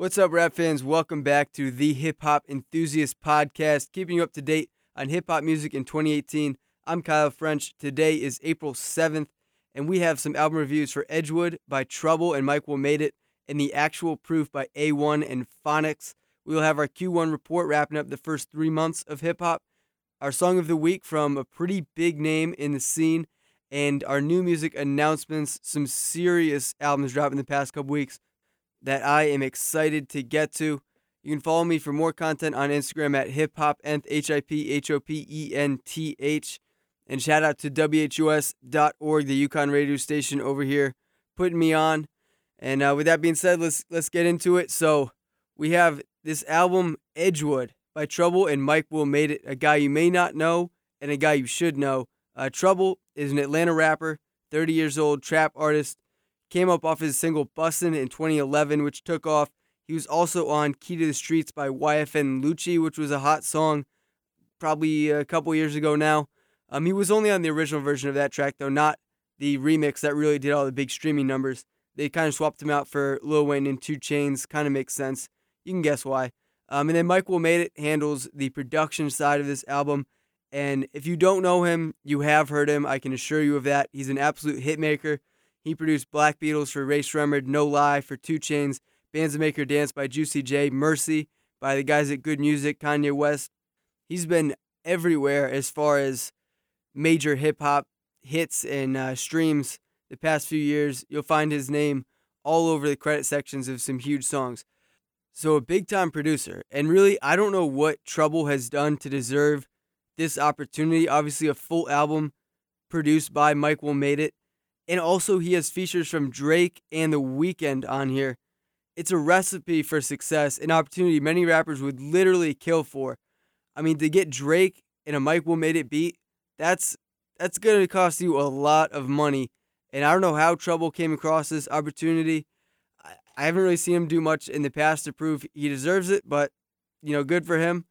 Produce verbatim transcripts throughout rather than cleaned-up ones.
What's up, rap fans? Welcome back to the Hip Hop Enthusiast Podcast, keeping you up to date on hip hop music in twenty eighteen. I'm Kyle French. Today is April seventh, and we have some album reviews for Edgewood by Trouble and Mike Will Made It, and The Actual Proof by A one and Phonics. We will have our Q one report wrapping up the first three months of hip hop, our song of the week from a pretty big name in the scene, and our new music announcements, some serious albums dropping the past couple weeks that I am excited to get to. You can follow me for more content on Instagram at hiphopnth, H I P H O P E N T H. And shout out to W H U S dot org, the Yukon radio station over here, putting me on. And uh, with that being said, let's let's get into it. So we have this album, Edgewood, by Trouble and Mike Will Made It, a guy you may not know and a guy you should know. Uh, Trouble is an Atlanta rapper, thirty years old, trap artist. Came up off his single Bussin' in twenty eleven, which took off. He was also on Key to the Streets by Y F N Lucci, which was a hot song probably a couple years ago now. Um, he was only on the original version of that track, though, not the remix that really did all the big streaming numbers. They kind of swapped him out for Lil Wayne and two Chainz. Kind of makes sense. You can guess why. Um, and then Mike Will Made It handles the production side of this album. And if you don't know him, you have heard him. I can assure you of that. He's an absolute hitmaker. He produced Black Beatles for Ray Shremmerd, No Lie for two Chainz, Bands That Make Her Dance by Juicy J, Mercy by the guys at Good Music, Kanye West. He's been everywhere as far as major hip-hop hits and uh, streams the past few years. You'll find his name all over the credit sections of some huge songs. So a big-time producer. And really, I don't know what Trouble has done to deserve this opportunity. Obviously, a full album produced by Mike Will Made It. And also, he has features from Drake and The Weeknd on here. It's a recipe for success, an opportunity many rappers would literally kill for. I mean, to get Drake in a Mike Will Made It beat, that's that's going to cost you a lot of money. And I don't know how Trouble came across this opportunity. I, I haven't really seen him do much in the past to prove he deserves it, but, you know, good for him.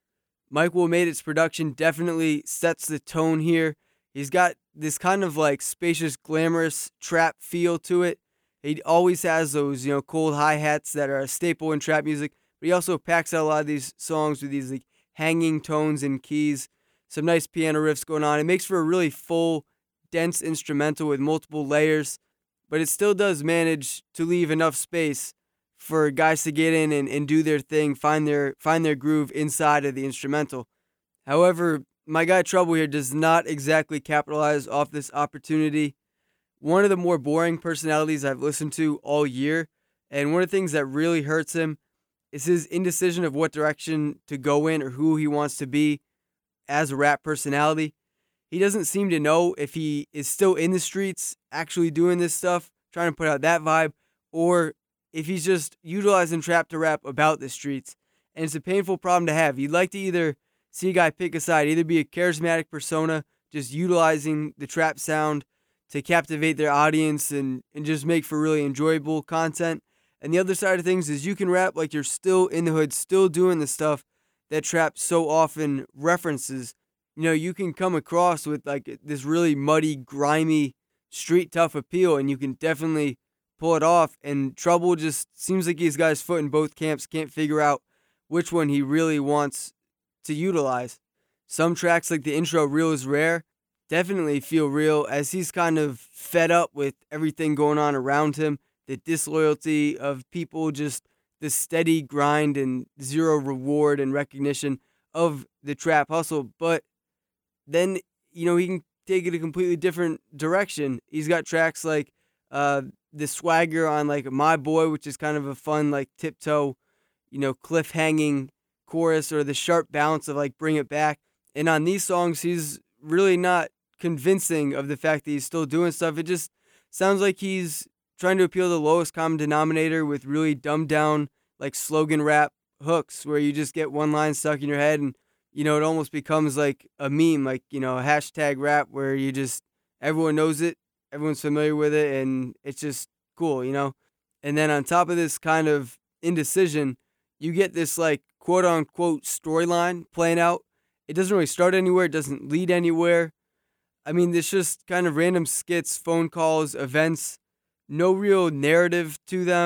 Mike Will Made It's production definitely sets the tone here. He's got this kind of like spacious, glamorous trap feel to it. He always has those, you know, cold hi-hats that are a staple in trap music, but he also packs out a lot of these songs with these like hanging tones and keys, some nice piano riffs going on. It makes for a really full, dense instrumental with multiple layers, but it still does manage to leave enough space for guys to get in and, and do their thing, find their find their groove inside of the instrumental. However, my guy Trouble here does not exactly capitalize off this opportunity. One of the more boring personalities I've listened to all year, and one of the things that really hurts him is his indecision of what direction to go in or who he wants to be as a rap personality. He doesn't seem to know if he is still in the streets, actually doing this stuff, trying to put out that vibe, or if he's just utilizing trap to rap about the streets. And it's a painful problem to have. You'd like to either see a guy pick a side, either be a charismatic persona, just utilizing the trap sound to captivate their audience and, and just make for really enjoyable content. And the other side of things is you can rap like you're still in the hood, still doing the stuff that trap so often references. You know, you can come across with like this really muddy, grimy, street tough appeal, and you can definitely pull it off. And Trouble just seems like he's got his foot in both camps, can't figure out which one he really wants to utilize. Some tracks like the intro Real is Rare definitely feel real as he's kind of fed up with everything going on around him, the disloyalty of people, just the steady grind and zero reward and recognition of the trap hustle. But then, you know, he can take it a completely different direction. He's got tracks like uh, the swagger on like My Boy, which is kind of a fun like tiptoe, you know, cliff hanging chorus, or the sharp bounce of like Bring It Back. And on these songs, he's really not convincing of the fact that he's still doing stuff. It just sounds like he's trying to appeal to the lowest common denominator with really dumbed down like slogan rap hooks where you just get one line stuck in your head and, you know, it almost becomes like a meme, like, you know, a hashtag rap where you just, everyone knows it, everyone's familiar with it, and it's just cool, you know? And then on top of this kind of indecision, you get this like quote unquote storyline playing out. It doesn't really start anywhere. It doesn't lead anywhere. I mean, it's just kind of random skits, phone calls, events, no real narrative to them,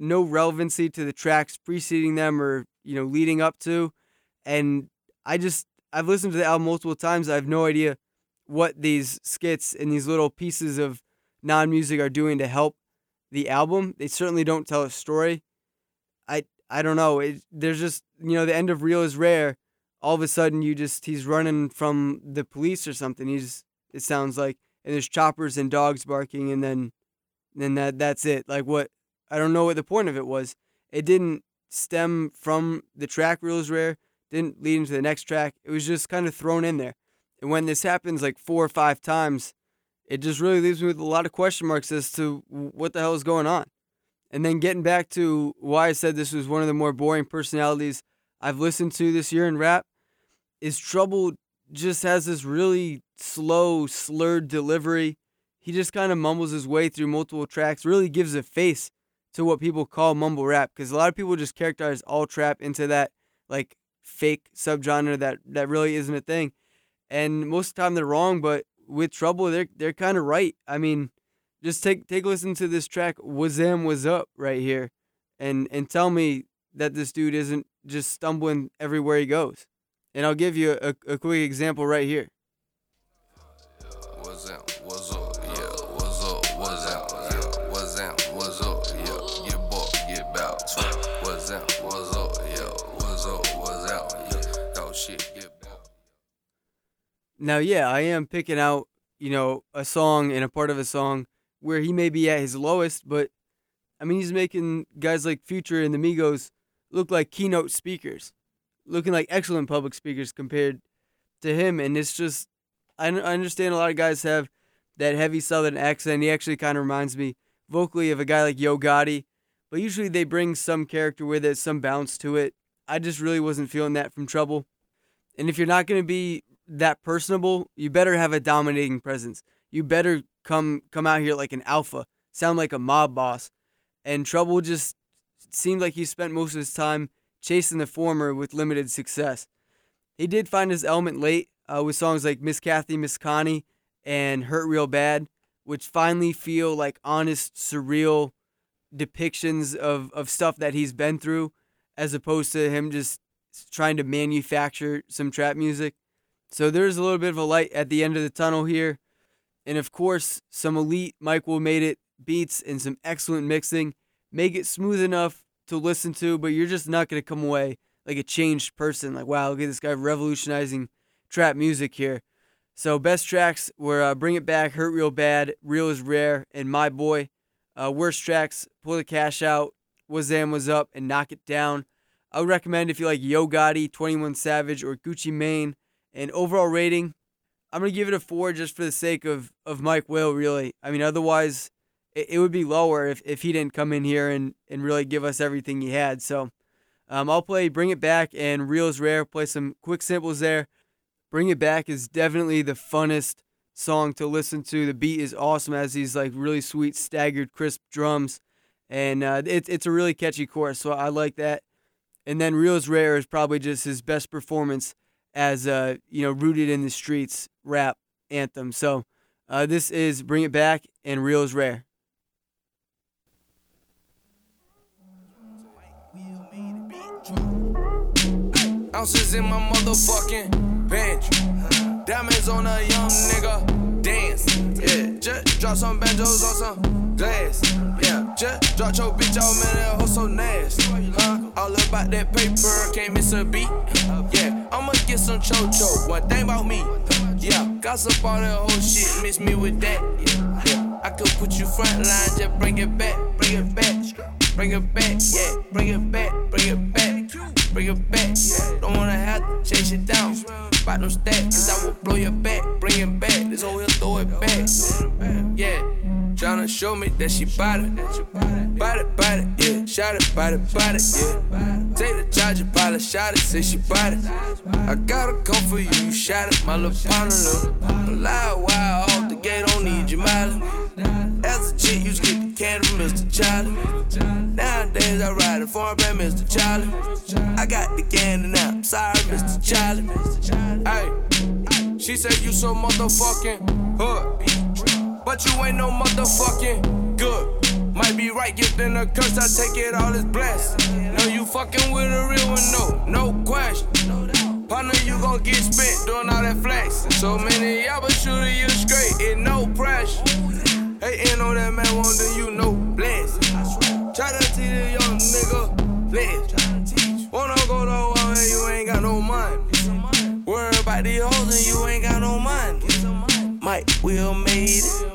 no relevancy to the tracks preceding them or, you know, leading up to. And I just, I've listened to the album multiple times. I have no idea what these skits and these little pieces of non-music are doing to help the album. They certainly don't tell a story. I I don't know. It, there's just, you know, the end of Real is Rare. All of a sudden, you just, he's running from the police or something. He's, it sounds like, and there's choppers and dogs barking, and then, then that that's it. Like what? I don't know what the point of it was. It didn't stem from the track Real is Rare. Didn't lead into the next track. It was just kind of thrown in there. And when this happens like four or five times, it just really leaves me with a lot of question marks as to what the hell is going on. And then getting back to why I said this was one of the more boring personalities I've listened to this year in rap, is Trouble just has this really slow, slurred delivery. He just kind of mumbles his way through multiple tracks, really gives a face to what people call mumble rap, because a lot of people just characterize all trap into that like fake subgenre that, that really isn't a thing. And most of the time they're wrong, but with Trouble, they're they're kind of right. I mean, just take take a listen to this track, Wazam Was Up, right here, and and tell me that this dude isn't just stumbling everywhere he goes. And I'll give you a, a quick example right here. What's up? What's up? Yeah. What's up? What's up? Yeah. What's up? What's up? Yeah. Get bought, get bout. What's up? What's up? Yeah. What's up? What's up? Yeah. Oh shit, get bought. Now, yeah, I am picking out, you know, a song and a part of a song where he may be at his lowest, but I mean, he's making guys like Future and the Migos look like keynote speakers, looking like excellent public speakers compared to him. And it's just, I, I understand a lot of guys have that heavy Southern accent. He actually kind of reminds me vocally of a guy like Yo Gotti, but usually they bring some character with it, some bounce to it. I just really wasn't feeling that from Trouble. And if you're not going to be that personable, you better have a dominating presence. You better come come out here like an alpha, sound like a mob boss. And Trouble just seemed like he spent most of his time chasing the former with limited success. He did find his element late uh, with songs like Miss Kathy, Miss Connie, and Hurt Real Bad, which finally feel like honest, surreal depictions of, of stuff that he's been through, as opposed to him just trying to manufacture some trap music. So there's a little bit of a light at the end of the tunnel here. And of course, some elite Mike Will Made It beats and some excellent mixing make it smooth enough to listen to, but you're just not going to come away like a changed person. Like, wow, look at this guy revolutionizing trap music here. So best tracks were uh, Bring It Back, Hurt Real Bad, Real is Rare, and My Boy. Uh, worst tracks, Pull the Cash Out, Wazam Was Up, and Knock It Down. I would recommend if you like Yo Gotti, twenty-one Savage, or Gucci Mane. And overall rating, I'm going to give it a four just for the sake of, of Mike Will, really. I mean, otherwise, it, it would be lower if, if he didn't come in here and, and really give us everything he had. So um, I'll play Bring It Back and Real is Rare, play some quick samples there. Bring It Back is definitely the funnest song to listen to. The beat is awesome, has these like really sweet, staggered, crisp drums. And uh, it, it's a really catchy chorus, so I like that. And then Real is Rare is probably just his best performance as uh, you know, rooted in the streets rap anthem. So uh, this is Bring It Back and Real is Rare. Ounces in my motherfucking bench. Diamonds on a young nigga. Dance. Yeah. Just drop some banjos on some glass. Yeah. Just drop your bitch out, man. That hoe so nasty. Huh? All about that paper. Can't miss a beat. Yeah. I'ma get some cho-cho. One thing about me. Yeah. Gossip all that whole shit. Miss me with that. Yeah. Yeah. I could put you front line. Just bring it back. Bring it back. Bring it back. Yeah. Bring it back. Bring it back. Bring it back, yeah. Don't wanna have to chase it down. Buy them stacks, cause I will blow your back. Bring it back, this hoe here throw it back. Yeah, tryna show me that she bout it. Bout it, bout it, yeah. Shot it, bout it, bout it, yeah. Take the charger, pilot, shot it, say she bout it. I gotta come for you, you shot it, my little partner. Lie wild off the gate, don't need your mileage. As a chick, you just get the candy from Mister Charlie. Nowadays, I ride a foreign brand, Mister Charlie. I got the candy now, I'm sorry, Mister Charlie. Ay, she said you so motherfucking hood, but you ain't no motherfucking good. Might be right, gifting a curse, I take it all as blessing. Know you fucking with a real one, no, no question. Partner, you gon' get spent doing all that flexing. So many y'all, but shooting you straight, it no pressure. Hey, ain't on that man, won't do you no blessing. Try to teach a young nigga, bless. Wanna go to war and you ain't got no money. Worry about these hoes and you ain't got no money. Mike Will made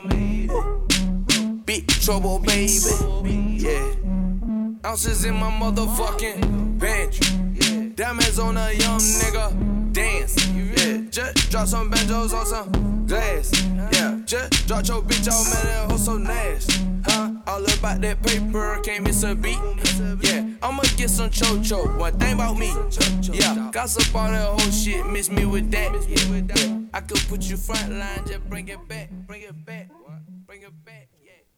it. Big trouble, baby. Yeah. Ounces in my motherfucking pantry. Diamonds on a young nigga. Dance. Yeah. Just drop some banjos on some glass. Yeah. Just drop your bitch out, man. That hoe so nasty. Huh? All about that paper, can't miss a beat. Yeah. I'ma get some cho-cho. One thing about me. Yeah. Gossip all that whole shit. Miss me with that. Yeah. I could put you front line, just bring it back. Bring it back. Bring it back.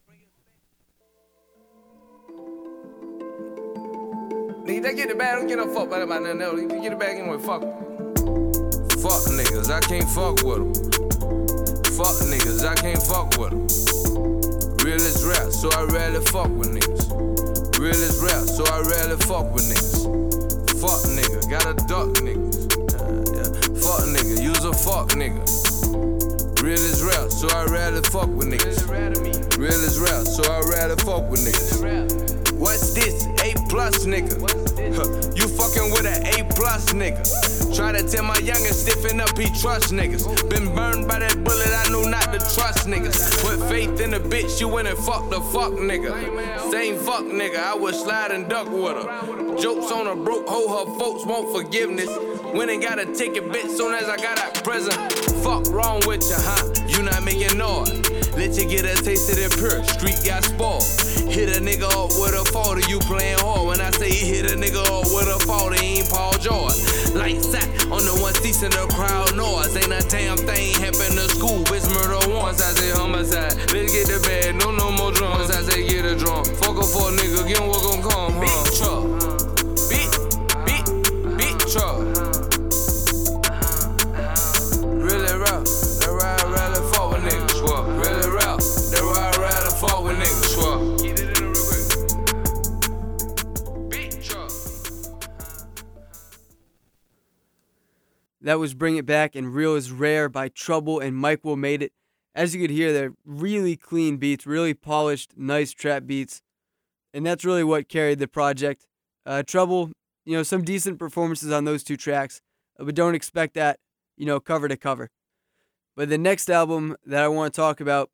Nigga, they get the bag, don't get no fuck about nothing else. You get the bag anyway, fuck. Fuck niggas, I can't fuck with them. Fuck niggas, I can't fuck with them. Real is rap, so I rarely fuck with niggas. Real is rap, so I rarely fuck with niggas. Fuck nigga, gotta duck niggas. Uh, yeah. Fuck nigga, use a fuck nigga. Real is rap, so I rarely fuck with niggas. Real is rap, so I rarely fuck with niggas. What's this? A plus nigga. Huh. You fucking with an A plus nigga. Try to tell my youngest stiffen up, he trust niggas. Been burned by that bullet, I knew not to trust niggas. Put faith in a bitch, you went and fuck the fuck nigga. Same fuck nigga, I would slide and duck with her. Jokes on a broke hoe, her folks want forgiveness. Went and got a ticket, bitch, soon as I got out prison. Fuck wrong with you, huh? You not making noise. Let you get a taste of that pure, street got spoiled. Hit a nigga up with a forty, you playing hard. When I say hit a nigga up with a forty, ain't Paul George. Lights out on the one seats in the crowd noise. Ain't a damn thing happen to school, it's murder once. I say homicide, let's get the bag, no no more drums. I say get a drum, fuck up for a nigga, get what gon' come, huh? Big truck, big, big, big truck. Really rough, that ride rally fuck with niggas, swap. Really rough, that ride rally fuck with niggas, swap. That was Bring It Back and Real is Rare by Trouble and Mike Will Made It. As you could hear, they're really clean beats, really polished, nice trap beats. And that's really what carried the project. Uh, Trouble, you know, some decent performances on those two tracks, but don't expect that, you know, cover to cover. But the next album that I want to talk about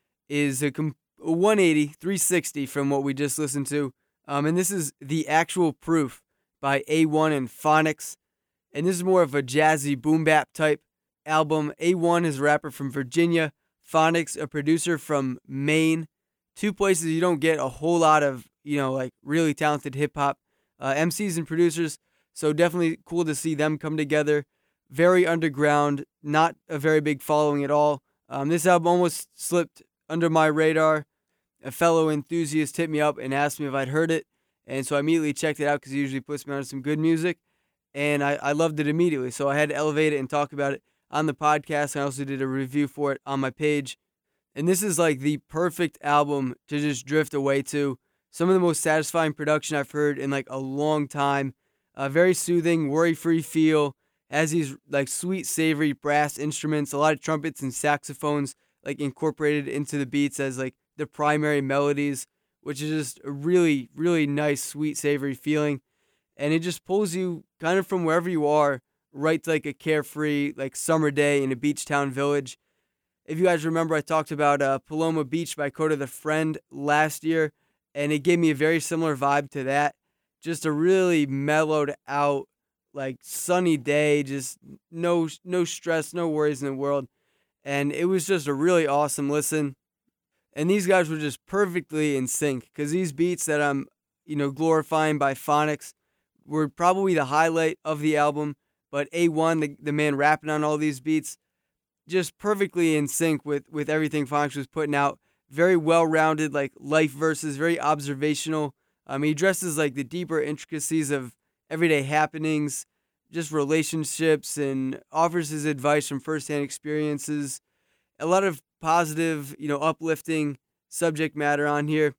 is a, com- a one eighty, three sixty from what we just listened to. Um, and this is The Actual Proof by A one and Phonics. And this is more of a jazzy boom bap type album. A one is a rapper from Virginia. Phonics, a producer from Maine. Two places you don't get a whole lot of, you know, like really talented hip hop uh, M Cs and producers. So definitely cool to see them come together. Very underground, not a very big following at all. Um, this album almost slipped under my radar. A fellow enthusiast hit me up and asked me if I'd heard it. And so I immediately checked it out because he usually puts me on some good music. And I, I loved it immediately. So I had to elevate it and talk about it on the podcast. I also did a review for it on my page. And this is like the perfect album to just drift away to. Some of the most satisfying production I've heard in like a long time. Uh, very soothing, worry-free feel. Has these like sweet, savory brass instruments. A lot of trumpets and saxophones like incorporated into the beats as like the primary melodies, which is just a really, really nice, sweet, savory feeling. And it just pulls you kind of from wherever you are right to like a carefree like summer day in a beach town village. If you guys remember, I talked about uh, Paloma Beach by Coda the Friend last year, and it gave me a very similar vibe to that. Just a really mellowed out, like sunny day, just no no stress, no worries in the world. And it was just a really awesome listen. And these guys were just perfectly in sync because these beats that I'm, you know, glorifying by Phonics were probably the highlight of the album, but A one, the, the man rapping on all these beats, just perfectly in sync with, with everything Phonics was putting out. Very well-rounded, like life verses, very observational. Um, he addresses like the deeper intricacies of everyday happenings, just relationships, and offers his advice from firsthand experiences. A lot of positive, you know, uplifting subject matter on here.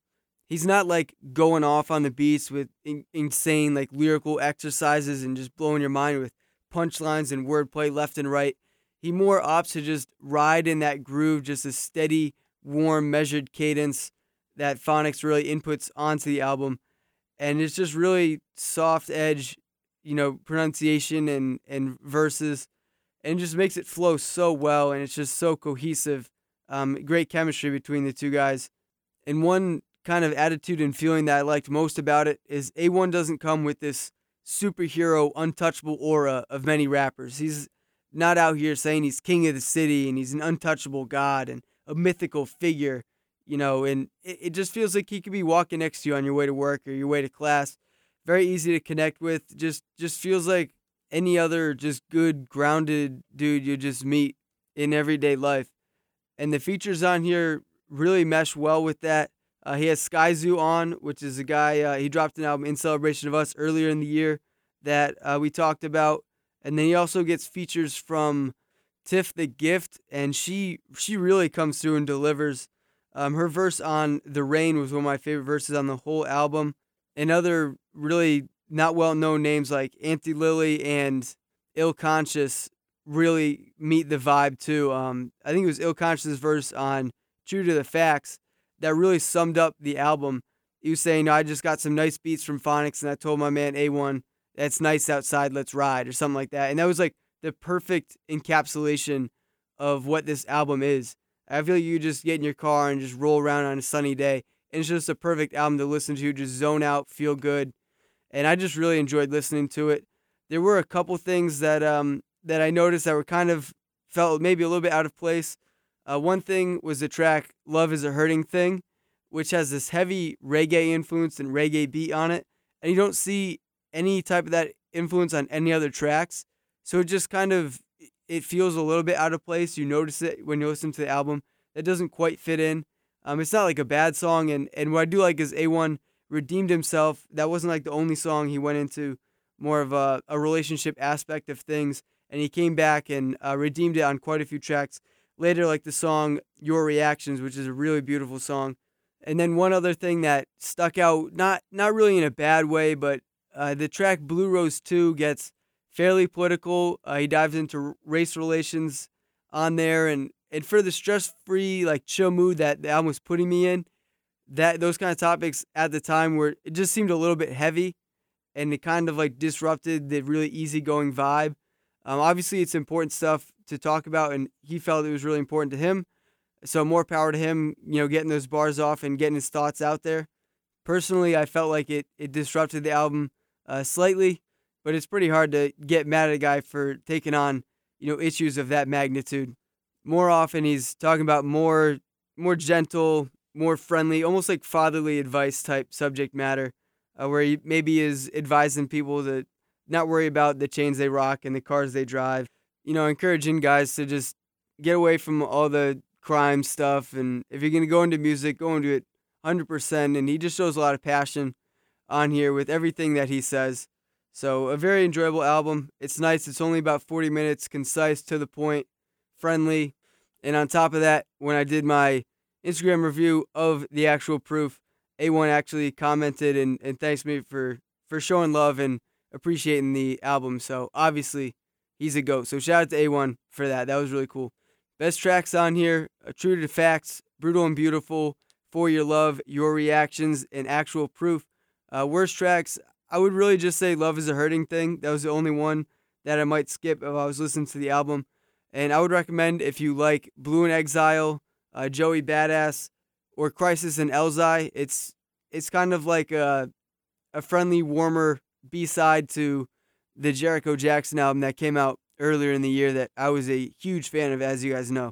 he's not like going off on the beats with in- insane like lyrical exercises and just blowing your mind with punchlines and wordplay left and right. He more opts to just ride in that groove, just a steady, warm, measured cadence that Phonics really inputs onto the album. And it's just really soft edge, you know, pronunciation and, and verses, and it just makes it flow so well, and it's just so cohesive. Um, great chemistry between the two guys. And one kind of attitude and feeling that I liked most about it is A one doesn't come with this superhero, untouchable aura of many rappers. He's not out here saying he's king of the city and he's an untouchable god and a mythical figure, you know, and it, it just feels like he could be walking next to you on your way to work or your way to class. Very easy to connect with. Just just feels like any other just good, grounded dude you just meet in everyday life. And the features on here really mesh well with that. Uh, he has Skyzoo on, which is a guy, uh, he dropped an album in celebration of us earlier in the year that uh, we talked about. And then he also gets features from Tiff the Gift, and she she really comes through and delivers. Um, her verse on The Rain was one of my favorite verses on the whole album. And other really not well-known names like Auntie Lily and Ill Conscious really meet the vibe too. Um, I think it was Ill Conscious' verse on True to the Facts that really summed up the album. He was saying, no, I just got some nice beats from Phonics, and I told my man A one, that's nice outside, let's ride, or something like that. And that was like the perfect encapsulation of what this album is. I feel like you just get in your car and just roll around on a sunny day, and it's just a perfect album to listen to, just zone out, feel good. And I just really enjoyed listening to it. There were a couple things that um that I noticed that were kind of felt maybe a little bit out of place. Uh, one thing was the track Love is a Hurting Thing, which has this heavy reggae influence and reggae beat on it. And you don't see any type of that influence on any other tracks. So it just kind of, it feels a little bit out of place. You notice it when you listen to the album. That doesn't quite fit in. Um, it's not like a bad song. And, and what I do like is A one redeemed himself. That wasn't like the only song he went into more of a, a relationship aspect of things. And he came back and uh, redeemed it on quite a few tracks. Later, like the song Your Reactions, which is a really beautiful song. And then one other thing that stuck out, not not really in a bad way, but uh, the track Blue Rose two gets fairly political. Uh, he dives into race relations on there. And, and for the stress-free, like chill mood that the album was putting me in, that those kind of topics at the time were, it just seemed a little bit heavy. And it kind of like disrupted the really easygoing vibe. Um, obviously, it's important stuff to talk about, and he felt it was really important to him. So more power to him, you know, getting those bars off and getting his thoughts out there. Personally, I felt like it, it disrupted the album uh, slightly, but it's pretty hard to get mad at a guy for taking on, you know, issues of that magnitude. More often, he's talking about more, more gentle, more friendly, almost like fatherly advice type subject matter, uh, where he maybe is advising people to not worry about the chains they rock and the cars they drive. You know, encouraging guys to just get away from all the crime stuff. And if you're going to go into music, go into it one hundred percent. And he just shows a lot of passion on here with everything that he says. So a very enjoyable album. It's nice. It's only about forty minutes, concise, to the point, friendly. And on top of that, when I did my Instagram review of The Actual Proof, A one actually commented and, and thanks me for, for showing love and appreciating the album. So obviously he's a GOAT. So shout out to A one for that. That was really cool. Best tracks on here, uh, True to the Facts, Brutal and Beautiful, For Your Love, Your Reactions, and Actual Proof. Uh, worst tracks, I would really just say Love is a Hurting Thing. That was the only one that I might skip if I was listening to the album. And I would recommend if you like Blue in Exile, uh, Joey Badass, or Crisis in Elzai. It's it's kind of like a, a friendly, warmer B-side to the Jericho Jackson album that came out earlier in the year that I was a huge fan of, as you guys know.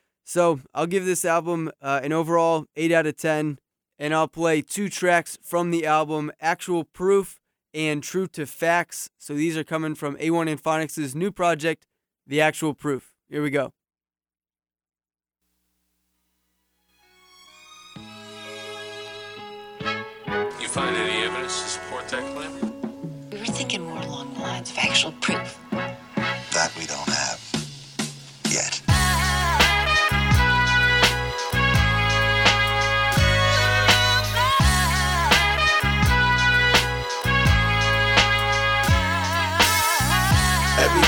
So I'll give this album uh, an overall eight out of ten, and I'll play two tracks from the album, Actual Proof and True to Facts. So these are coming from A one and Phonics' new project, The Actual Proof. Here we go. You find any evidence to support that claim? We were thinking more along the lines of actual proof. That we don't have yet.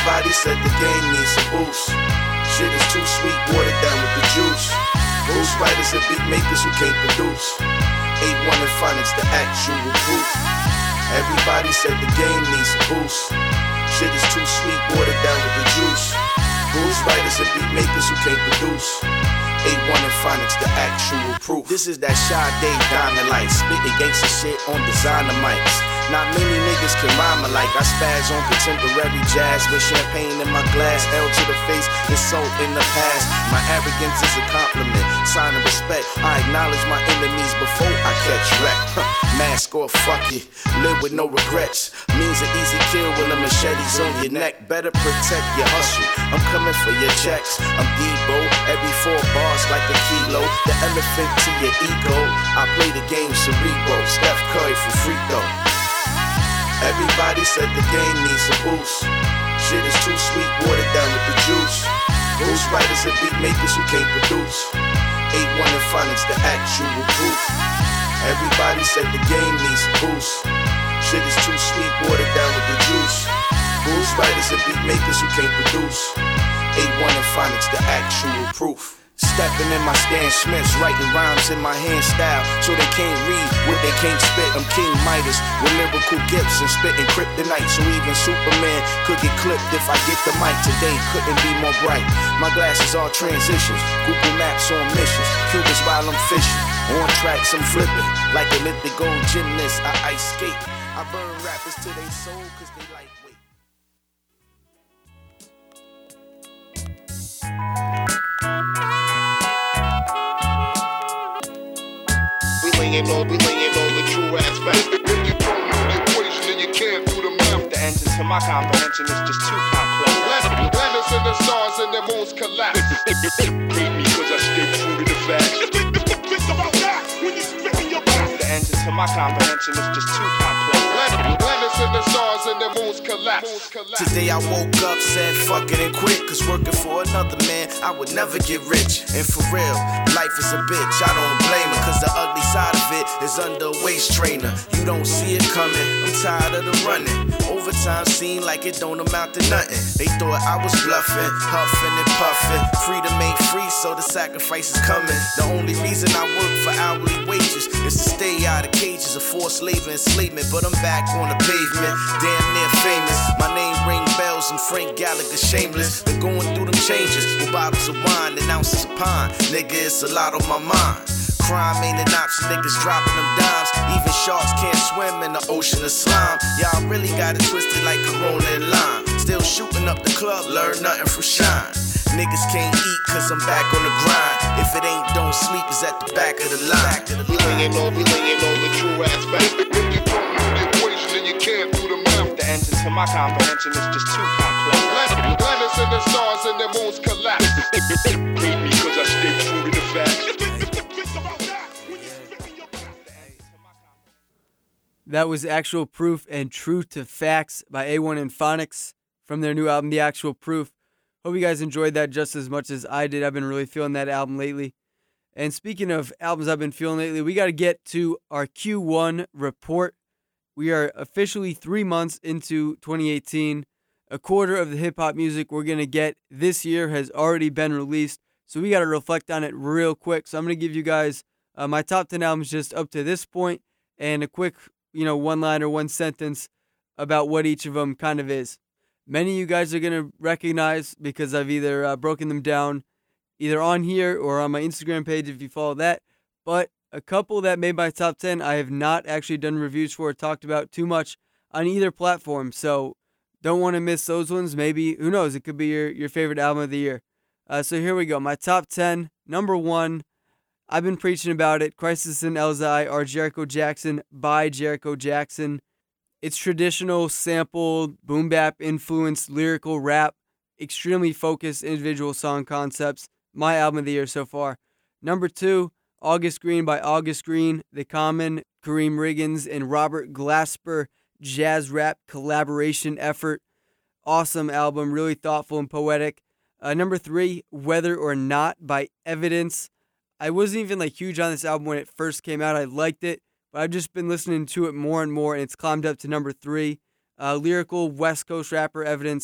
Everybody said the game needs a boost. Shit is too sweet, watered down with the juice. Ghostwriters and beat makers who can't produce. eight one and Phonics, the actual proof. Everybody said the game needs a boost. Shit is too sweet, watered down with the juice. Ghostwriters and beat makers who can't produce. eight one and Phonics, the actual proof. This is that Sade Diamond Light, spitting gangsta shit on designer mics. Not many niggas can rhyme alike. I spaz on contemporary jazz with champagne in my glass. L to the face is so in the past. My arrogance is a compliment, sign of respect. I acknowledge my enemies before I catch wreck. Mask or fuck it, live with no regrets. Means an easy kill when the machete's on your neck. Better protect your hustle. I'm coming for your checks. I'm Debo, every four bars like a kilo. The elephant to your ego. I play the game cerebral. Steph Curry for free throw. Everybody said the game needs a boost. Shit is too sweet, watered down with the juice. Ghostwriters and beat makers who can't produce. eight one and Phonics, the actual proof. Everybody said the game needs a boost. Shit is too sweet, watered down with the juice. Ghostwriters and beat makers who can't produce. eight one and Phonics, the actual proof. Stepping in my Stan Smiths, writing rhymes in my hand style, so they can't read what they can't spit. I'm King Midas with lyrical gifts and spitting kryptonite, so even Superman could get clipped if I get the mic. Today couldn't be more bright. My glasses are transitions, Google Maps on missions, Cubans while I'm fishing. On tracks I'm flipping, like Olympic gold gymnast. I ice skate. I burn rappers to their soul, cause they lightweight. Laying on, we laying on the true aspect. When you don't know the equation and you can't do the math, the answer to my comprehension is just too complex. Planets and the stars and their moons collapse. Hate me cause I stay true to the facts. Think about that when you spit in your back. The answer to my comprehension is just too complex. Planets and the stars and their moons collapse. Today I woke up, said fuck it and quit. Cause working for another man, I would never get rich. And for real, life is a bitch, I don't blame her. Cause the ugly side of it is under a waist trainer. You don't see it coming, I'm tired of the running. Overtime seem like it don't amount to nothing. They thought I was bluffing, huffing and puffing. Freedom ain't free, so the sacrifice is coming. The only reason I work for hourly wages is to stay out of cages of forced labor enslavement. But I'm back on the pavement, damn near famous. My name ring bells, I'm Frank Gallagher, shameless. Been going through them changes with bottles of wine and ounces of pine. Nigga, it's a lot on my mind. Crime ain't an option, niggas dropping them dimes. Even sharks can't swim in the ocean of slime. Y'all really got it twisted like Corona and lime. Still shooting up the club, learn nothing from Shine. Niggas can't eat cause I'm back on the grind. If it ain't don't sleep, it's at the back of the line. We laying on, we laying on the true aspect. When you don't know the equation and you can't do the math, the answer to my comprehension is just too complex. Planets and the stars and their moons collapse. Hate me cause I stay true to the facts. That was Actual Proof and True to Facts by A one and Phonics from their new album, The Actual Proof. Hope you guys enjoyed that just as much as I did. I've been really feeling that album lately. And speaking of albums I've been feeling lately, we got to get to our Q one report. We are officially three months into twenty eighteen. A quarter of the hip-hop music we're going to get this year has already been released. So we got to reflect on it real quick. So I'm going to give you guys uh, my top ten albums just up to this point and a quick, you know, one line or one sentence about what each of them kind of is. Many of you guys are going to recognize because I've either uh, broken them down either on here or on my Instagram page if you follow that. But a couple that made my top ten, I have not actually done reviews for or talked about too much on either platform. So don't want to miss those ones. Maybe, who knows, it could be your, your favorite album of the year. Uh, so here we go. My top ten. Number one, I've been preaching about it. Crisis in Elzai, or Jericho Jackson by Jericho Jackson. It's traditional, sampled, boom bap influenced lyrical rap, extremely focused individual song concepts. My album of the year so far. Number two, August Green by August Green, The Common, Kareem Riggins, and Robert Glasper jazz rap collaboration effort. Awesome album, really thoughtful and poetic. Uh, number three, Whether or Not by Evidence. I wasn't even like huge on this album when it first came out. I liked it, but I've just been listening to it more and more, and it's climbed up to number three. Uh, lyrical West Coast rapper Evidence,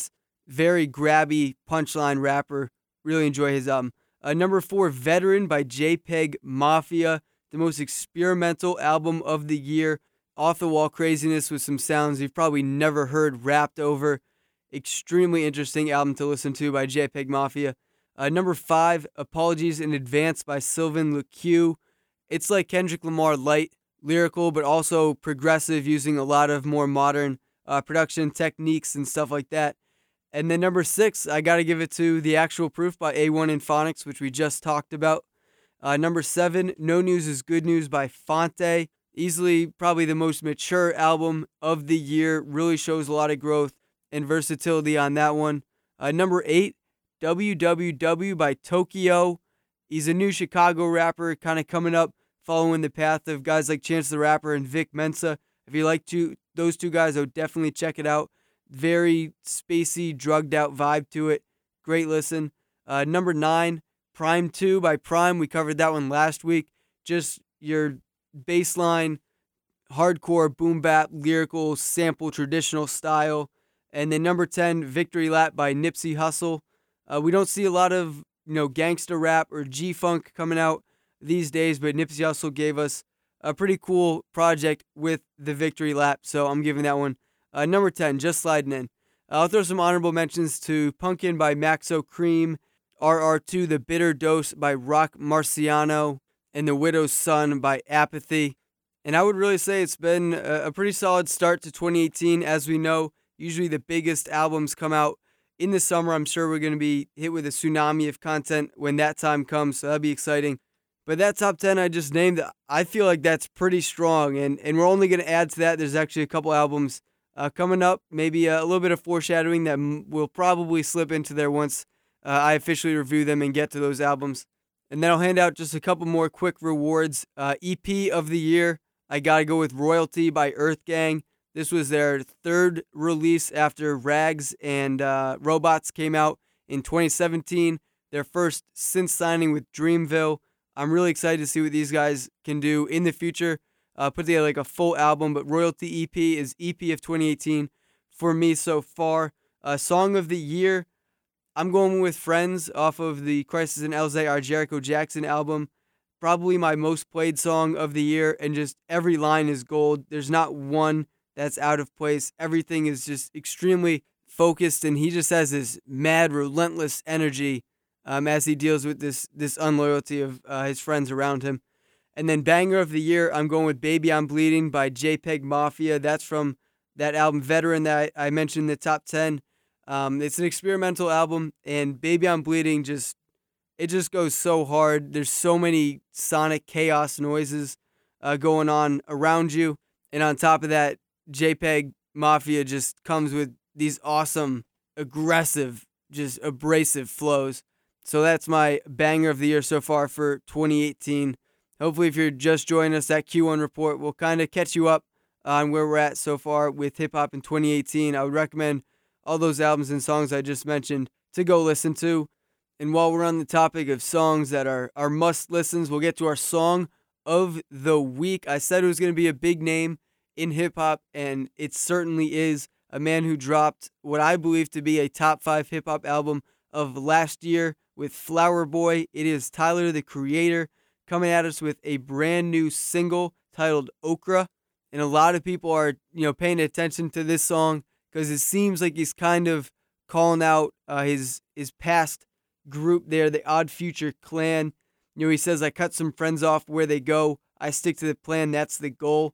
very grabby punchline rapper. Really enjoy his album. Uh, number four, Veteran by JPEG Mafia, the most experimental album of the year. Off the wall craziness with some sounds you've probably never heard rapped over. Extremely interesting album to listen to by JPEG Mafia. Uh, number five, Apologies in Advance by Sylvan LeCue. It's like Kendrick Lamar light, lyrical, but also progressive, using a lot of more modern uh, production techniques and stuff like that. And then number six, I got to give it to The Actual Proof by A one and Phonics, which we just talked about. Uh, number seven, No News is Good News by Phonte. Easily probably the most mature album of the year. Really shows a lot of growth and versatility on that one. Uh, number eight, W W W by Tokyo. He's a new Chicago rapper, kind of coming up, following the path of guys like Chance the Rapper and Vic Mensa. If you like to, those two guys, I would definitely check it out. Very spacey, drugged out vibe to it. Great listen. Uh, number nine, Prime two by Prime. We covered that one last week. Just your baseline, hardcore, boom bap, lyrical, sample, traditional style. And then number ten, Victory Lap by Nipsey Hussle. Uh, we don't see a lot of, you know, gangsta rap or G-Funk coming out these days, but Nipsey Hussle gave us a pretty cool project with the Victory Lap, so I'm giving that one uh, number ten, just sliding in. Uh, I'll throw some honorable mentions to Pumpkin by Maxo Cream, R R two, The Bitter Dose by Rock Marciano, and The Widow's Son by Apathy. And I would really say it's been a, a pretty solid start to twenty eighteen. As we know, usually the biggest albums come out in the summer. I'm sure we're going to be hit with a tsunami of content when that time comes, so that'll be exciting. But that top ten I just named, I feel like that's pretty strong, and, and we're only going to add to that. There's actually a couple albums uh, coming up, maybe a, a little bit of foreshadowing that m- will probably slip into there once uh, I officially review them and get to those albums. And then I'll hand out just a couple more quick rewards. Uh, E P of the year, I got to go with Royalty by Earth Gang. This was their third release after Rags and uh, Robots came out in twenty seventeen. Their first since signing with Dreamville. I'm really excited to see what these guys can do in the future. Uh, put together like a full album, but Royalty E P is E P of twenty eighteen for me so far. Uh, Song of the Year, I'm going with Friends off of the Crisis in L A, our Jericho Jackson album. Probably my most played song of the year, and just every line is gold. There's not one that's out of place. Everything is just extremely focused, and he just has this mad, relentless energy um, as he deals with this this unloyalty of uh, his friends around him. And then Banger of the Year, I'm going with Baby I'm Bleeding by JPEG Mafia. That's from that album Veteran that I, I mentioned in the top ten. Um, it's an experimental album, and Baby I'm Bleeding just, it just goes so hard. There's so many sonic chaos noises uh, going on around you. And on top of that, JPEG Mafia just comes with these awesome, aggressive, just abrasive flows. So that's my banger of the year so far for twenty eighteen. Hopefully, if you're just joining us, that Q one report will kind of catch you up on where we're at so far with hip-hop in twenty eighteen. I would recommend all those albums and songs I just mentioned to go listen to. And while we're on the topic of songs that are, are must-listens, we'll get to our song of the week. I said it was going to be a big name in hip-hop, and it certainly is. A man who dropped what I believe to be a top five hip-hop album of last year with Flower Boy. It is Tyler, the Creator, coming at us with a brand new single titled Okra. And a lot of people are, you know, paying attention to this song because it seems like he's kind of calling out uh, his his past group there, the Odd Future Clan. You know, he says, I cut some friends off where they go. I stick to the plan. That's the goal.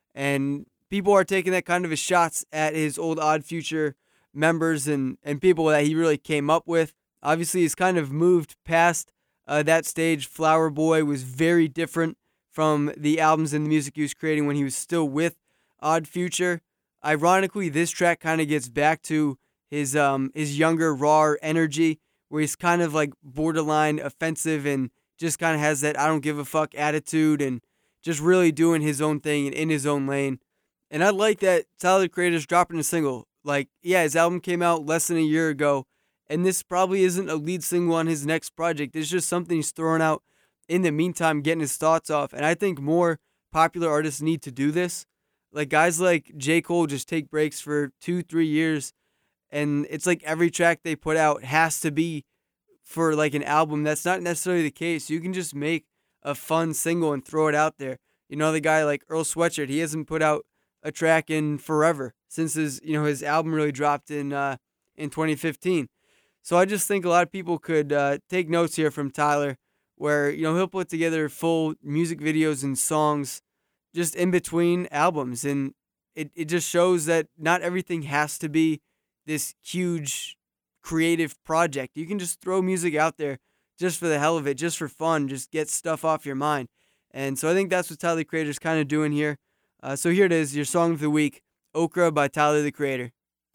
And people are taking that kind of as shots at his old Odd Future members and, and people that he really came up with. Obviously, he's kind of moved past uh, that stage. Flower Boy was very different from the albums and the music he was creating when he was still with Odd Future. Ironically, this track kind of gets back to his um his younger, raw energy, where he's kind of like borderline offensive and just kind of has that I don't give a fuck attitude and just really doing his own thing and in his own lane. And I like that Tyler, the Creator's dropping a single. Like, yeah, his album came out less than a year ago, and this probably isn't a lead single on his next project. It's just something he's throwing out in the meantime, getting his thoughts off. And I think more popular artists need to do this. Like, guys like J. Cole just take breaks for two, three years And it's like every track they put out has to be for like an album. That's not necessarily the case. You can just make a fun single and throw it out there. You know, the guy like Earl Sweatshirt, he hasn't put out a track in forever since his, you know, his album really dropped in uh, in twenty fifteen. So I just think a lot of people could uh, take notes here from Tyler, where, you know, he'll put together full music videos and songs just in between albums. And it, it just shows that not everything has to be this huge creative project. You can just throw music out there just for the hell of it, just for fun, just get stuff off your mind. And so I think that's what Tyler the Creator's kind of doing here. Uh, so here it is, your song of the week, Okra by Tyler the Creator.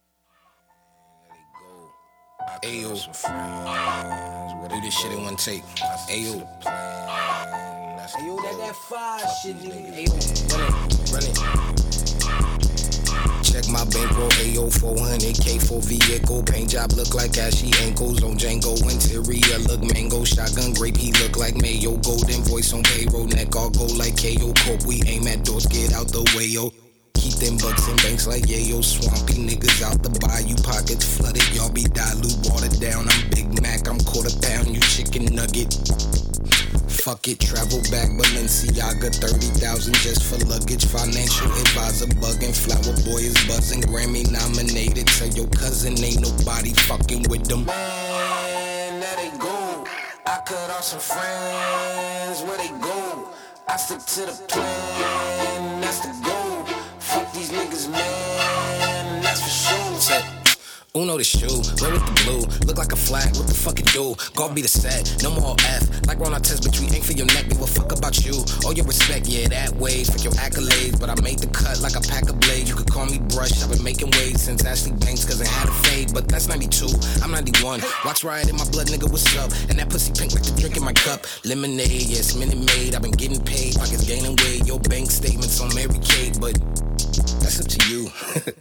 Ayo, do this shit in one take. Ayo, Ayo, that that fire shit, nigga. Run it, run it. Check my bankroll, Ayo, four hundred K for vehicle. Paint job look like ashy ankles on Django. Interior look mango, shotgun grape, he look like mayo. Golden voice on payroll, neck all gold like K O. Cope, we aim at doors, get out the way, yo. Keep them bucks in banks like yayo. Swampy niggas out the bayou, pockets flooded. Y'all be dilute, watered down. I'm Big Mac, I'm quarter pound, you chicken nugget. Fuck it, travel back Balenciaga, thirty thousand just for luggage. Financial advisor bugging, flower boy is buzzing. Grammy nominated, tell your cousin ain't nobody fucking with them. Man, there they go. I cut off some friends, where they go? I stick to the plan, that's the goal. Fuck these niggas, man, that's for sure. Set. Uno the shoe, red with the blue, look like a flag, what the fuck it do? Golf be the set, no more F, like Ron Artest, bitch, we ain't for your neck, give a fuck about you. All your respect, yeah, that way, fuck your accolades, but I made the cut like a pack of blades. You could call me Brush, I've been making waves since Ashley Banks, cause I had a fade, but that's ninety-two, I'm ninety-one. Watch Riot in my blood, nigga, what's up? And that pussy pink like the drink in my cup. Lemonade, yes, Minute Maid, I've been getting paid, pockets gaining weight. Your bank statements on Mary Kate, but that's up to you.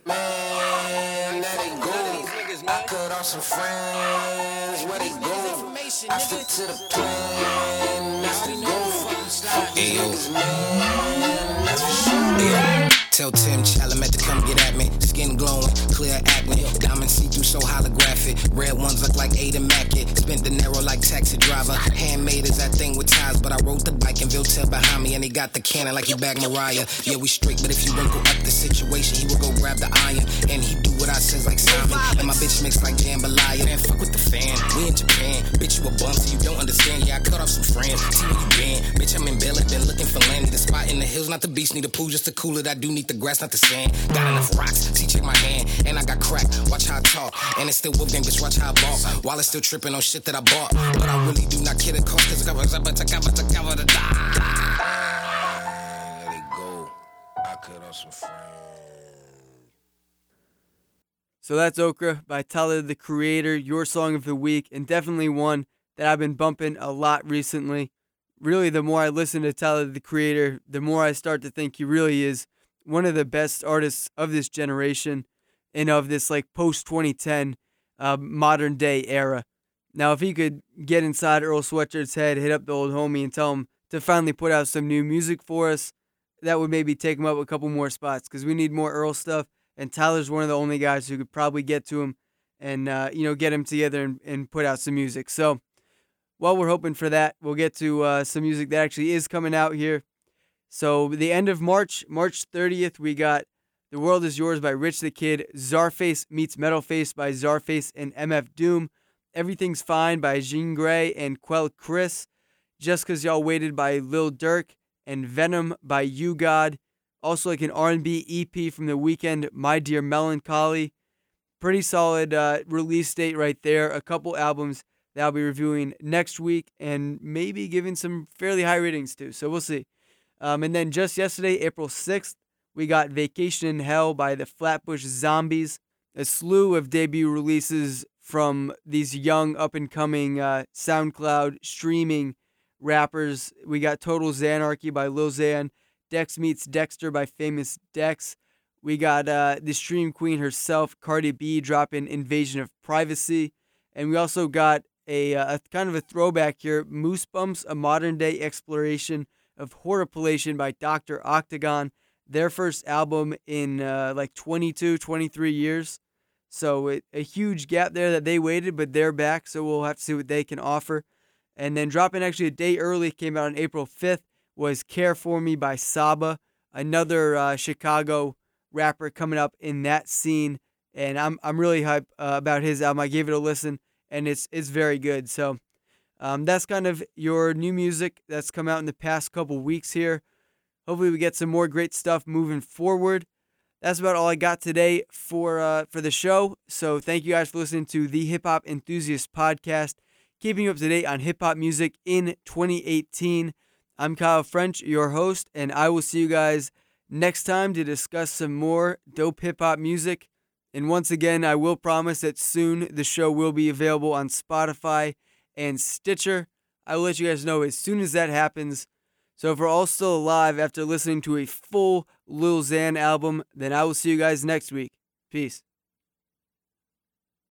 Man, that ain't good. I cut off some friends, where they go? I stick to the plan, that's the goal. Ayo, man, that's for sure. Ayo. Tell Tim Chalamet to come get at me. Skin glowing, clear acne. Diamond see-through so holographic. Red ones look like Ada Mackett. Spent dinero like taxi driver. Handmade is that thing with ties, but I rode the bike and Viltel behind me, and he got the cannon like he back Mariah. Yeah, we straight, but if you wrinkle up the situation, he will go grab the iron, and he do what I says like Simon. And my bitch mix like jambalaya. Man, fuck with the fan. We in Japan. Bitch, you a bum, so you don't understand. Yeah, I cut off some friends. See where you been. Bitch, I'm in Bella, been looking for Landy. The spot in the hills, not the beach, need a pool just to cool it. I do need the grass, not the sand. Got enough rocks, see, check my hand. And I got crack, watch how I talk. And it's still wolf game, bitch, watch how I ball. While it's still tripping on shit that I bought. But I really do not kid a cost, cause I covers up, but I cover to cover the die. Let it go. I cut off some friends. So that's Okra by Tyler the Creator, your song of the week, and definitely one that I've been bumping a lot recently. Really, the more I listen to Tyler the Creator, the more I start to think he really is one of the best artists of this generation and of this like post twenty ten uh, modern day era. Now, if he could get inside Earl Sweatshirt's head, hit up the old homie and tell him to finally put out some new music for us, that would maybe take him up a couple more spots, because we need more Earl stuff. And Tyler's one of the only guys who could probably get to him and, uh, you know, get him together and, and put out some music. So while we're hoping for that, we'll get to uh, some music that actually is coming out here. So the end of March, March thirtieth, we got The World Is Yours by Rich the Kid, Czarface meets Metalface by Czarface and M F Doom, Everything's Fine by Jean Grey and Quell Chris, Just 'Cause Y'all Waited by Lil Durk, and Venom by You God. Also like an R and B E P from The Weeknd, My Dear Melancholy. Pretty solid uh, release date right there. A couple albums that I'll be reviewing next week and maybe giving some fairly high ratings to. So we'll see. Um, and then just yesterday, April sixth, we got Vacation in Hell by the Flatbush Zombies. A slew of debut releases from these young up-and-coming uh, SoundCloud streaming rappers. We got Total Xanarchy by Lil Xan. Dex Meets Dexter by Famous Dex. We got uh, the stream queen herself, Cardi B, dropping Invasion of Privacy. And we also got a, uh, a kind of a throwback here, Moose Bumps, a modern-day exploration of Horrorpalation by Doctor Octagon. Their first album in uh, like twenty-two, twenty-three years. So it, a huge gap there that they waited, but they're back. So we'll have to see what they can offer. And then dropping actually a day early, came out on April fifth, was Care For Me by Saba, another uh, Chicago rapper coming up in that scene. And I'm I'm really hyped uh, about his album. I gave it a listen, and it's it's very good. So um, that's kind of your new music that's come out in the past couple weeks here. Hopefully we get some more great stuff moving forward. That's about all I got today for uh, for the show. So thank you guys for listening to the Hip Hop Enthusiast Podcast, keeping you up to date on hip hop music in twenty eighteen. I'm Kyle French, your host, and I will see you guys next time to discuss some more dope hip hop music. And once again, I will promise that soon the show will be available on Spotify and Stitcher. I will let you guys know as soon as that happens. So if we're all still alive after listening to a full Lil Xan album, then I will see you guys next week. Peace.